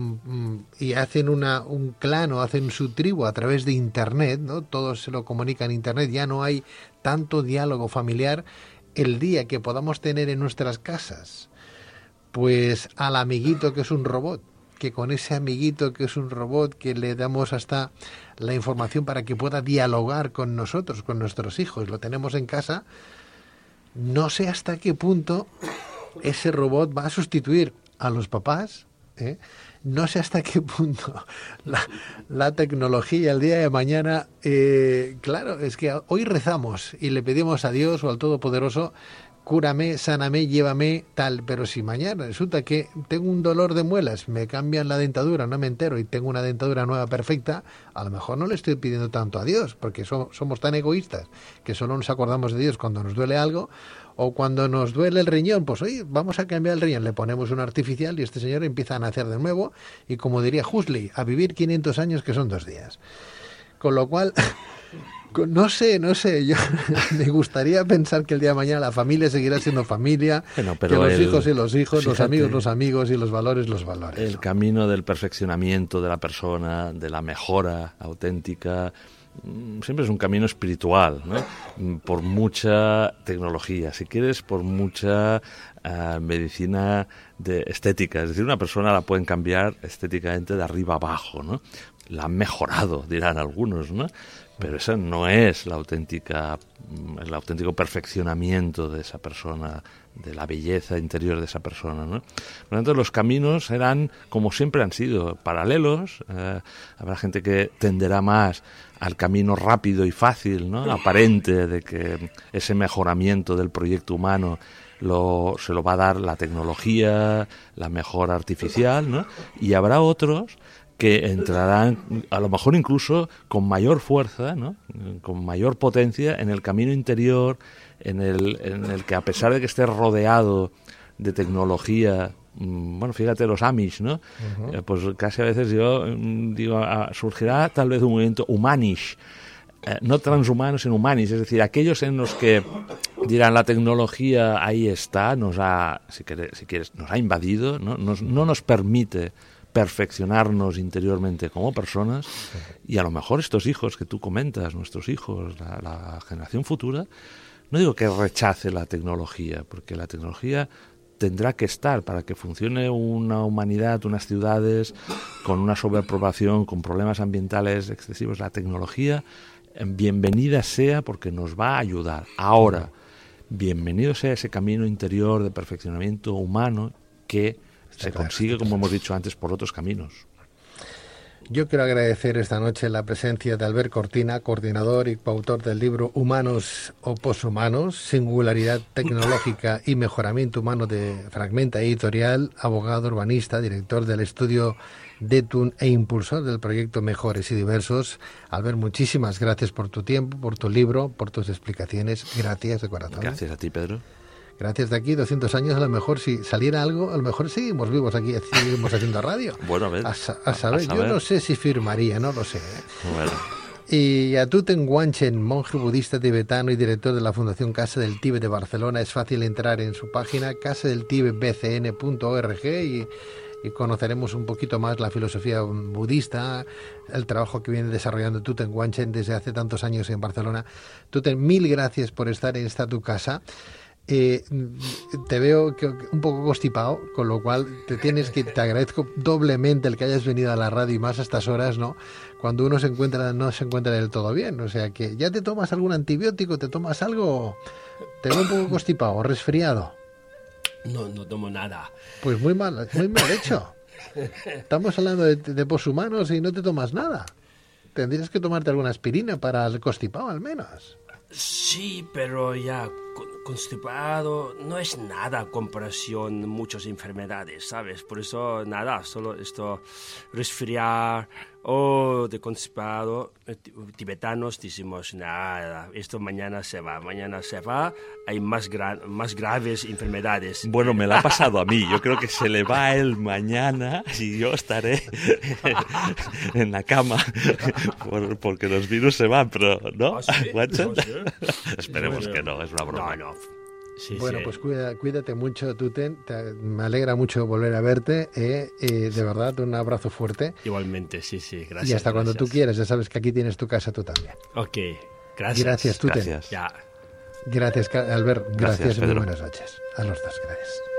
[SPEAKER 1] y hacen una, un clan o hacen su tribu a través de Internet, ¿no? Todos se lo comunican en Internet, ya no hay tanto diálogo familiar. El día que podamos tener en nuestras casas, pues al amiguito que es un robot, que con ese amiguito que es un robot, que le damos hasta la información para que pueda dialogar con nosotros, con nuestros hijos, lo tenemos en casa, no sé hasta qué punto ese robot va a sustituir a los papás, ¿eh? No sé hasta qué punto la, la tecnología el día de mañana, eh, claro, es que hoy rezamos y le pedimos a Dios o al Todopoderoso, cúrame, sáname, llévame, tal, pero si mañana resulta que tengo un dolor de muelas, me cambian la dentadura, no me entero y tengo una dentadura nueva perfecta, a lo mejor no le estoy pidiendo tanto a Dios, porque somos, somos tan egoístas que solo nos acordamos de Dios cuando nos duele algo, o cuando nos duele el riñón, pues oye, vamos a cambiar el riñón, le ponemos un artificial y este señor empieza a nacer de nuevo y, como diría Huxley, a vivir quinientos años, que son dos días. Con lo cual, no sé, no sé, yo me gustaría pensar que el día de mañana la familia seguirá siendo familia, bueno, pero que los el, hijos y los hijos, fíjate, los amigos los amigos y los valores los valores.
[SPEAKER 2] El ¿no? camino del perfeccionamiento de la persona, de la mejora auténtica, siempre es un camino espiritual, ¿no? Por mucha tecnología, si quieres, por mucha uh, medicina de estética. Es decir, una persona la pueden cambiar estéticamente de arriba abajo, ¿no? La han mejorado, dirán algunos, ¿no? Pero esa no es la auténtica, el auténtico perfeccionamiento de esa persona, de la belleza interior de esa persona, ¿no? Por lo tanto, los caminos serán, como siempre han sido, paralelos. Eh, habrá gente que tenderá más al camino rápido y fácil, ¿no?, aparente, de que ese mejoramiento del proyecto humano lo, se lo va a dar la tecnología, la mejora artificial, ¿no? Y habrá otros que entrarán, a lo mejor incluso con mayor fuerza, ¿no?, con mayor potencia en el camino interior, en el, en el que, a pesar de que esté rodeado de tecnología, bueno, fíjate los Amish, ¿no? Uh-huh. Eh, pues casi a veces yo digo, ah, surgirá tal vez un movimiento humanish, eh, no transhumano, sino humanish, es decir, aquellos en los que dirán la tecnología ahí está, nos ha, si quieres, si quieres nos ha invadido, ¿no? Nos, no nos permite perfeccionarnos interiormente como personas, y a lo mejor estos hijos que tú comentas, nuestros hijos, la, la generación futura, no digo que rechace la tecnología, porque la tecnología tendrá que estar para que funcione una humanidad, unas ciudades con una sobrepoblación, con problemas ambientales excesivos. La tecnología, bienvenida sea, porque nos va a ayudar. Ahora, bienvenido sea ese camino interior de perfeccionamiento humano que se consigue, como hemos dicho antes, por otros caminos.
[SPEAKER 1] Yo quiero agradecer esta noche la presencia de Albert Cortina, coordinador y coautor del libro Humanos o Poshumanos, Singularidad Tecnológica y Mejoramiento Humano, de Fragmenta Editorial, abogado urbanista, director del estudio de Tun e impulsor del proyecto Mejores y Diversos. Albert, muchísimas gracias por tu tiempo, por tu libro, por tus explicaciones. Gracias de corazón.
[SPEAKER 2] Gracias a ti, Pedro.
[SPEAKER 1] Gracias de aquí, doscientos años, a lo mejor si saliera algo, a lo mejor seguimos vivos aquí, seguimos haciendo radio.
[SPEAKER 2] Bueno, a ver.
[SPEAKER 1] A, sa a, saber,
[SPEAKER 2] a saber,
[SPEAKER 1] yo no sé si firmaría, no lo sé. ¿eh?
[SPEAKER 2] Bueno.
[SPEAKER 1] Y a Tuten Wanchen, monje budista tibetano y director de la Fundación Casa del Tíbet de Barcelona, es fácil entrar en su página casa del tíbet b c n punto org y, y conoceremos un poquito más la filosofía budista, el trabajo que viene desarrollando Tuten Wanchen desde hace tantos años en Barcelona. Tuten, mil gracias por estar en esta tu casa. Eh, te veo que, un poco constipado, con lo cual te tienes que te agradezco doblemente el que hayas venido a la radio y más a estas horas, ¿no? Cuando uno se encuentra no se encuentra del todo bien, o sea que ya te tomas algún antibiótico, te tomas algo, te veo un poco constipado, resfriado.
[SPEAKER 3] No, no tomo nada.
[SPEAKER 1] Pues muy mal, muy mal hecho. Estamos hablando de, de poshumanos y no te tomas nada. Tendrías que tomarte alguna aspirina para el constipado al menos.
[SPEAKER 3] Sí, pero ya constipado no es nada comparación muchas enfermedades, ¿sabes? Por eso nada, solo esto resfriar o de constipado. Tibetanos decimos nada, esto mañana se va, mañana se va, hay más, gran, más graves enfermedades.
[SPEAKER 2] Bueno, me la ha pasado a mí, yo creo que se le va a él mañana y yo estaré en la cama por, porque los virus se van, pero ¿no?
[SPEAKER 3] ¿Ah, sí? ¿Ah, sí?
[SPEAKER 2] Esperemos
[SPEAKER 3] bueno,
[SPEAKER 2] que no, es una broma.
[SPEAKER 3] No, no. Sí,
[SPEAKER 1] bueno,
[SPEAKER 3] sí.
[SPEAKER 1] pues cuida, cuídate mucho, Tuten. Te, me alegra mucho volver a verte. Eh, eh, de verdad, un abrazo fuerte.
[SPEAKER 3] Igualmente, sí, sí. Gracias.
[SPEAKER 1] Y hasta
[SPEAKER 3] gracias.
[SPEAKER 1] cuando tú quieras. Ya sabes que aquí tienes tu casa tú también.
[SPEAKER 3] Ok, gracias.
[SPEAKER 1] Gracias, Tuten.
[SPEAKER 2] Gracias.
[SPEAKER 3] Ya.
[SPEAKER 1] Gracias, Albert. Gracias,
[SPEAKER 2] Gracias,
[SPEAKER 1] y muy
[SPEAKER 2] Pedro.
[SPEAKER 1] buenas noches. A los dos, gracias.